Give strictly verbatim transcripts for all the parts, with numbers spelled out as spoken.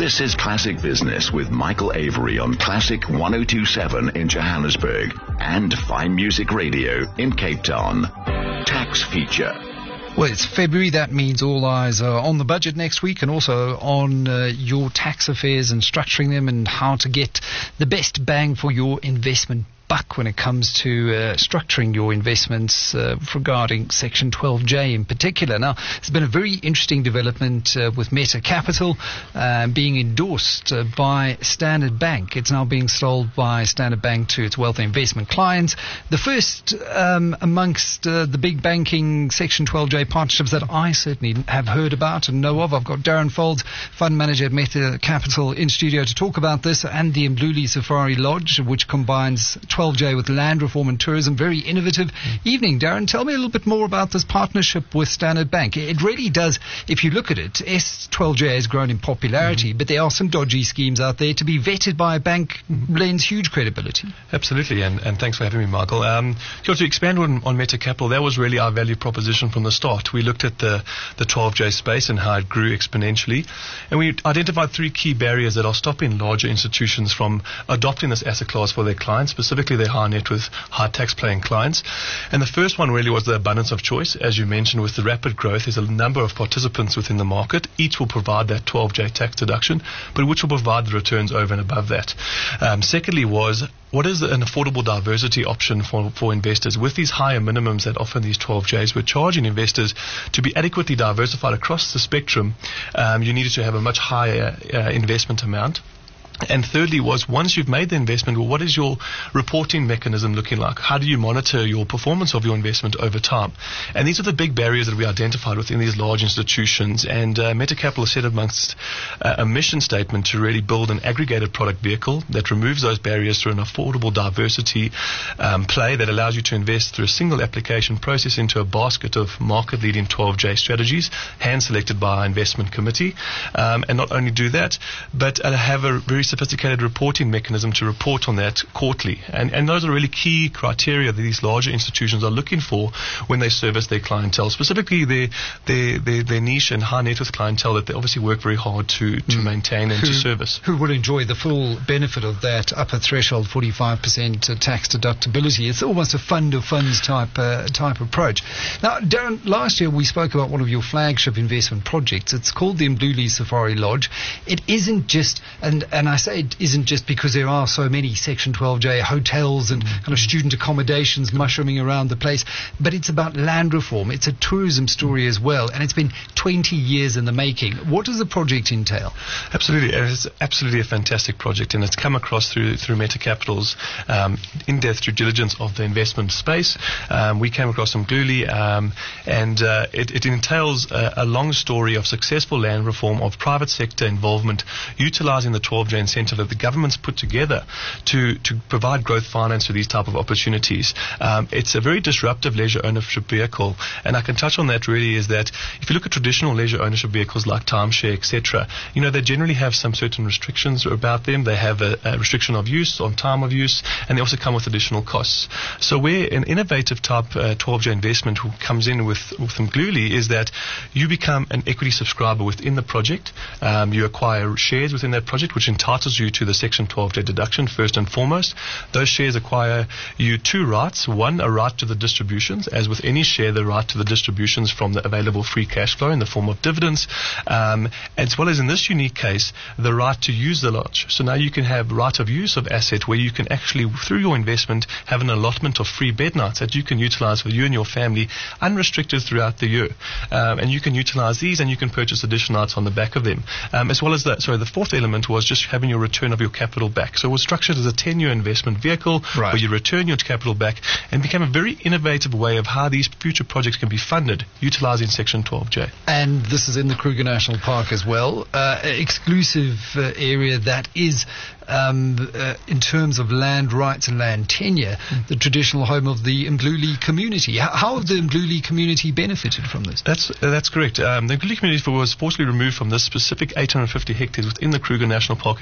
This is Classic Business with Michael Avery on Classic one oh two point seven in Johannesburg and Fine Music Radio in Cape Town. Tax feature. Well, it's February. That means all eyes are on the budget next week and also on uh, your tax affairs and structuring them and how to get the best bang for your investment buck when it comes to uh, structuring your investments uh, regarding Section twelve J in particular. Now, there's been a very interesting development uh, with Meta Capital uh, being endorsed uh, by Standard Bank. It's now being sold by Standard Bank to its wealth and investment clients. The first um, amongst uh, the big banking Section twelve J partnerships that I certainly have heard about and know of. I've got Darren Folds, fund manager at Meta Capital, in studio to talk about this, and the Mdluli Safari Lodge, which combines twelve J with land reform and tourism. Very innovative. Mm. Evening, Darren. Tell me a little bit more about this partnership with Standard Bank. It really does, if you look at it, S twelve J has grown in popularity, mm. but there are some dodgy schemes out there. To be vetted by a bank mm. lends huge credibility. Absolutely, and, and thanks for having me, Michael. Um, to expand on, on Meta Capital, that was really our value proposition from the start. We looked at the, the twelve J space and how it grew exponentially, and we identified three key barriers that are stopping larger institutions from adopting this asset class for their clients, specifically their high net worth, high tax paying clients. And the first one really was the abundance of choice. As you mentioned, with the rapid growth, there's a number of participants within the market. Each will provide that twelve J tax deduction, but which will provide the returns over and above that. Um, secondly was, what is an affordable diversity option for, for investors? With these higher minimums that offer these twelve Js, we're charging investors to be adequately diversified across the spectrum. Um, you needed to have a much higher uh, investment amount. And thirdly was, once you've made the investment, well, what is your reporting mechanism looking like? How do you monitor your performance of your investment over time? And these are the big barriers that we identified within these large institutions. And uh, Meta Capital set amongst uh, a mission statement to really build an aggregated product vehicle that removes those barriers through an affordable diversity um, play that allows you to invest through a single application process into a basket of market-leading twelve J strategies, hand-selected by our investment committee. Um, and not only do that, but uh, have a very sophisticated reporting mechanism to report on that quarterly. And, and those are really key criteria that these larger institutions are looking for when they service their clientele, specifically their their, their, their niche and high net worth clientele that they obviously work very hard to, to mm. maintain and who, to service. Who will enjoy the full benefit of that upper threshold, forty-five percent tax deductibility. It's almost a fund of funds type uh, type approach. Now, Darren, last year we spoke about one of your flagship investment projects. It's called the Mdluli Safari Lodge. It isn't just, and, and I say it isn't just because there are so many Section twelve J hotels and kind of student accommodations mushrooming around the place, but it's about land reform. It's a tourism story as well, and it's been twenty years in the making. What does the project entail? Absolutely. It's absolutely a fantastic project, and it's come across through through Meta Capital's um, in-depth due diligence of the investment space. Um, we came across Mdluli, um, and uh, it, it entails a, a long story of successful land reform, of private sector involvement, utilizing the twelve J incentive that the government's put together to, to provide growth finance for these type of opportunities. Um, it's a very disruptive leisure ownership vehicle, and I can touch on that really is that if you look at traditional leisure ownership vehicles like timeshare, et cetera, you know, they generally have some certain restrictions about them. They have a, a restriction of use, on time of use, and they also come with additional costs. So where an innovative type uh, twelve J investment who comes in with, with Mdluli is that you become an equity subscriber within the project. Um, you acquire shares within that project, which entitles you to the Section twelve J deduction first and foremost. Those shares acquire you two rights. One, a right to the distributions, as with any share, the right to the distributions from the available free cash flow in the form of dividends, um, as well as in this unique case, the right to use the lodge. So now you can have right of use of asset where you can actually, through your investment, have an allotment of free bed nights that you can utilize for you and your family unrestricted throughout the year. Um, and you can utilize these and you can purchase additional nights on the back of them. Um, as well as the, sorry, the fourth element was just having your return of your capital back. So it was structured as a ten-year investment vehicle right. where you return your capital back, and became a very innovative way of how these future projects can be funded utilizing Section twelve J. And this is in the Kruger National Park as well, uh, exclusive uh, area that is Um, uh, in terms of land rights and land tenure, mm. the traditional home of the Mdluli community. How, how have the Mdluli community benefited from this? That's uh, that's correct. Um, the Mdluli community was forcibly removed from this specific eight hundred fifty hectares within the Kruger National Park in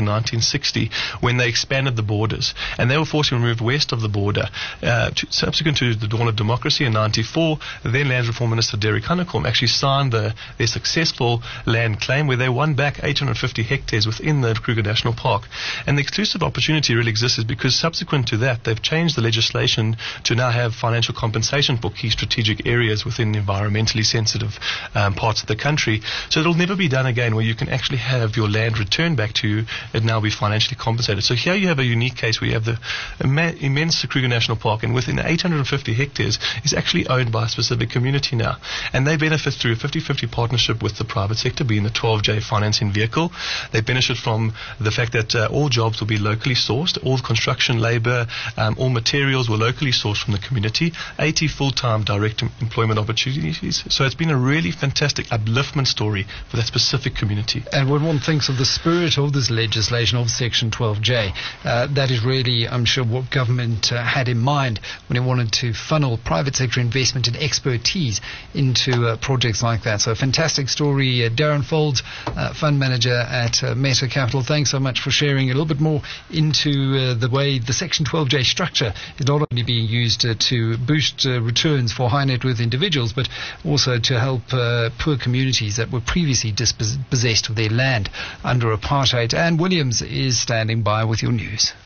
nineteen sixty when they expanded the borders. And they were forced to move west of the border. Uh, to, subsequent to the dawn of democracy in ninety-four, then Land Reform Minister Derek Hanekom actually signed the, their successful land claim where they won back eight hundred fifty hectares within the Kruger National Park. And the exclusive opportunity really exists is because subsequent to that, they've changed the legislation to now have financial compensation for key strategic areas within environmentally sensitive um, parts of the country. So it'll never be done again where you can actually have your land returned back to you and now be financially compensated. So here you have a unique case where you have the ima- immense Kruger National Park, and within eight hundred fifty hectares is actually owned by a specific community now. And they benefit through a fifty-fifty partnership with the private sector, being the twelve J financing vehicle. They benefit from the fact that uh, all jobs will be locally sourced, all construction labor, um, all materials were locally sourced from the community, eighty full-time direct em- employment opportunities. So it's been a really fantastic upliftment story for that specific community. And when one thinks of the spirit of this legislation of Section twelve J, uh, that is really, I'm sure, what government uh, had in mind when it wanted to funnel private sector investment and expertise into uh, projects like that. So a fantastic story. Uh, Darren Folds, uh, fund manager at uh, Meta Capital, thanks so much for sharing a little bit more into uh, the way the Section twelve J structure is not only being used uh, to boost uh, returns for high net worth individuals, but also to help uh, poor communities that were previously dispossessed of their land under apartheid. And Williams is standing by with your news.